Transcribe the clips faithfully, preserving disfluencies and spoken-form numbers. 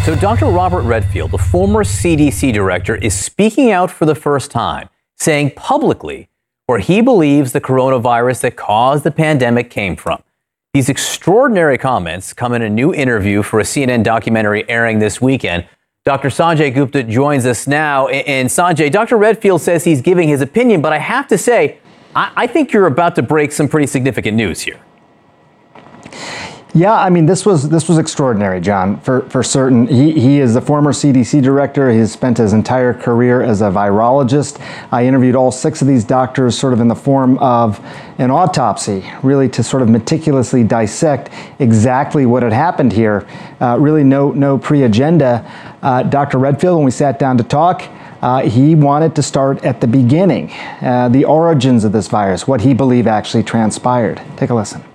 So Doctor Robert Redfield, the former C D C director, is speaking out for the first time, saying publicly where he believes the coronavirus that caused the pandemic came from. These extraordinary comments come in a new interview for a C N N documentary airing this weekend. Doctor Sanjay Gupta joins us now. And Sanjay, Doctor Redfield says he's giving his opinion, but I have to say, I, I think you're about to break some pretty significant news here. Yeah, I mean, this was this was extraordinary, John, for, for certain. He, he is the former C D C director. He has spent his entire career as a virologist. I interviewed all six of these doctors sort of in the form of an autopsy, really to sort of meticulously dissect exactly what had happened here. Uh, really no, no pre-agenda. Uh, Doctor Redfield, when we sat down to talk, Uh, he wanted to start at the beginning, uh, the origins of this virus, what he believed actually transpired. Take a listen.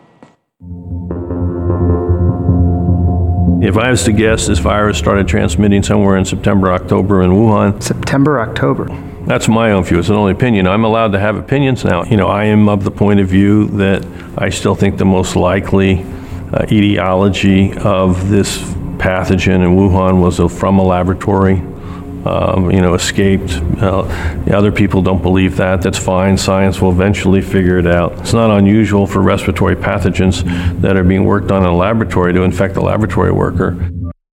If I was to guess, this virus started transmitting somewhere in September, October in Wuhan. September, October. That's my own view. It's an only opinion. I'm allowed to have opinions now. You know, I am of the point of view that I still think the most likely uh, etiology of this pathogen in Wuhan was a, from a laboratory. Um, you know, escaped. Uh, other people don't believe that. That's fine. Science will eventually figure it out. It's not unusual for respiratory pathogens that are being worked on in a laboratory to infect a laboratory worker.